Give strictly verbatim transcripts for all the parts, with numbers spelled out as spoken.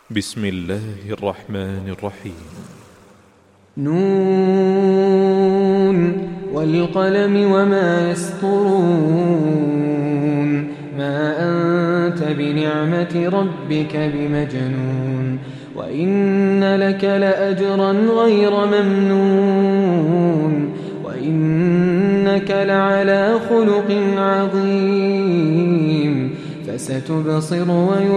بسم الله الرحمن الرحيم. نون والقلم وما يسطرون ما أنت بنعمة ربك بمجنون وإن لك لأجرا غير ممنون وإنك لعلى خلق عظيم فستبصر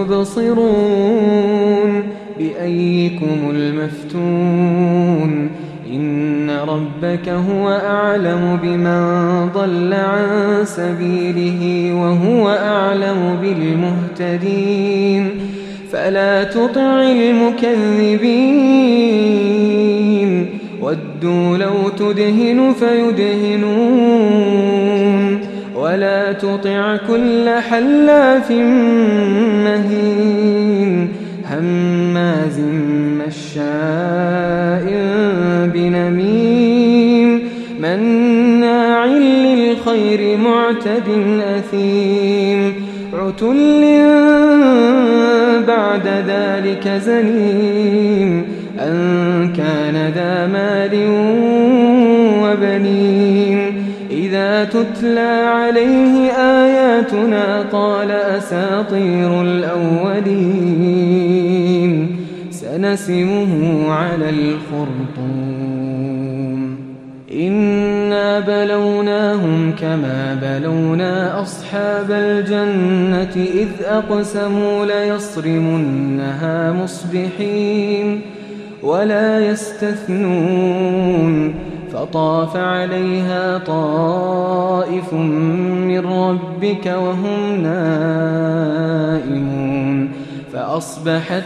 ويبصرون بأيكم المفتون إن ربك هو أعلم بمن ضل عن سبيله وهو أعلم بالمهتدين فلا تطع المكذبين ودوا لو تدهن فيدهنون ولا تطع كل حلاف مهين هماز مشاء بنميم مناع للخير معتد أثيم عتل بعد ذلك زنيم أن كان ذا مال وبنين إذا تتلى عليه آياتنا قال أساطير الأولين سنسمه على الخرطوم إنا بلوناهم كما بلونا أصحاب الجنة إذ أقسموا ليصرمنها مصبحين ولا يستثنون فطاف عليها طائف من ربك وهم نائمون فأصبحت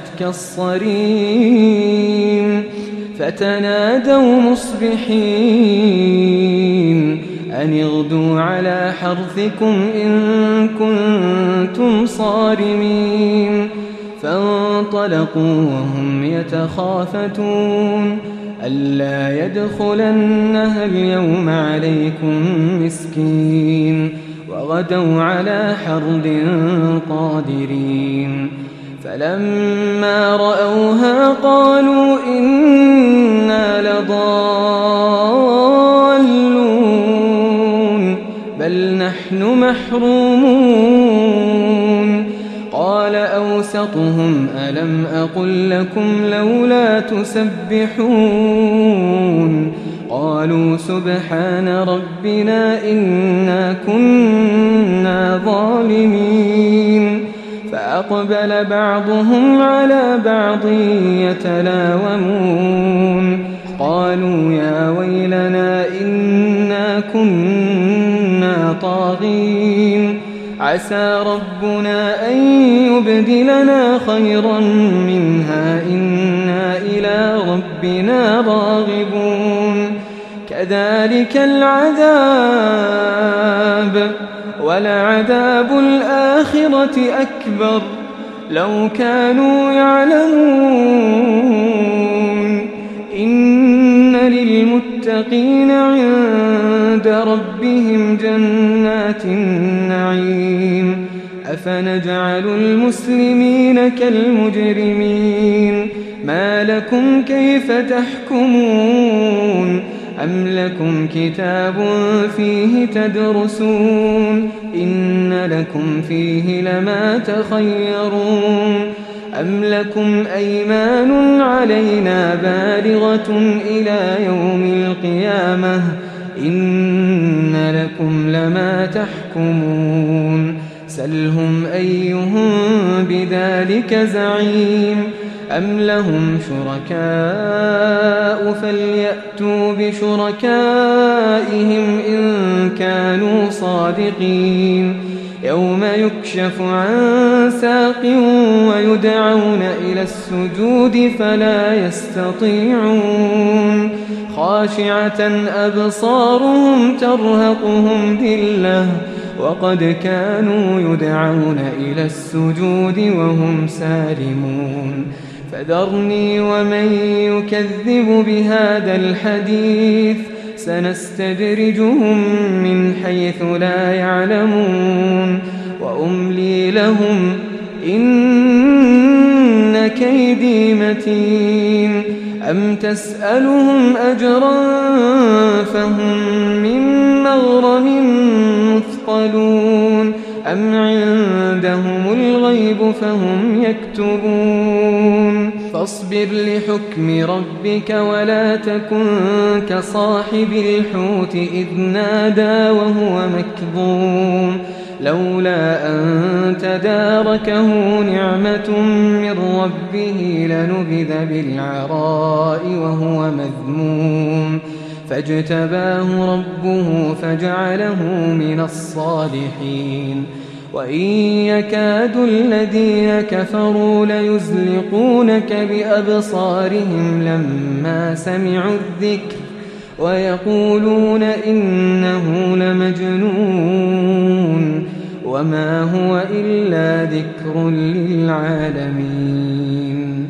كالصريم فتنادوا مصبحين أن اغدوا على حرثكم إن كنتم صارمين فانطلقوا وهم يتخافتون ألا يدخلنها اليوم عليكم مسكين وغدوا على حرد قادرين فلما رأوها قالوا إنا لضالون بل نحن محرومون قال أوسطهم ألم أقل لكم لولا تسبحون قالوا سبحان ربنا إنا كنا ظالمين فأقبل بعضهم على بعض يتلاومون قالوا يا ويلنا إنا كنا طاغين عسى ربنا أن يبدلنا خيرا منها إنا إلى ربنا راغبون كذلك العذاب ولعذاب الآخرة أكبر لو كانوا يعلمون إن للمتقين عند ربهم جنات النعيم أفنجعل المسلمين كالمجرمين ما لكم كيف تحكمون أم لكم كتاب فيه تدرسون إن لكم فيه لما تخيرون أم لكم أيمان علينا بالغة إلى يوم القيامة إن لكم لما تحكمون سلهم أيهم بذلك زعيم أم لهم شركاء فليأتوا بشركائهم إن كانوا صادقين يوم يكشف عن ساق ويدعون إلى السجود فلا يستطيعون خاشعة أبصارهم ترهقهم ذلة وقد كانوا يدعون إلى السجود وهم سالمون فذرني ومن يكذب بهذا الحديث سنستدرجهم من حيث لا يعلمون وأملي لهم إن كيدي متين أم تسألهم أجرا فهم من مغرم مثقلون أم عندهم الغيب فهم يكتبون فاصبر لحكم ربك ولا تكن كصاحب الحوت إذ نادى وهو مكظوم لولا أن تداركه نعمة من ربه لنبذ بالعراء وهو مذموم فاجتباه ربه فجعله من الصالحين وإن يكاد الذين كفروا ليزلقونك بأبصارهم لما سمعوا الذكر ويقولون إنه لمجنون وما هو إلا ذكر للعالمين.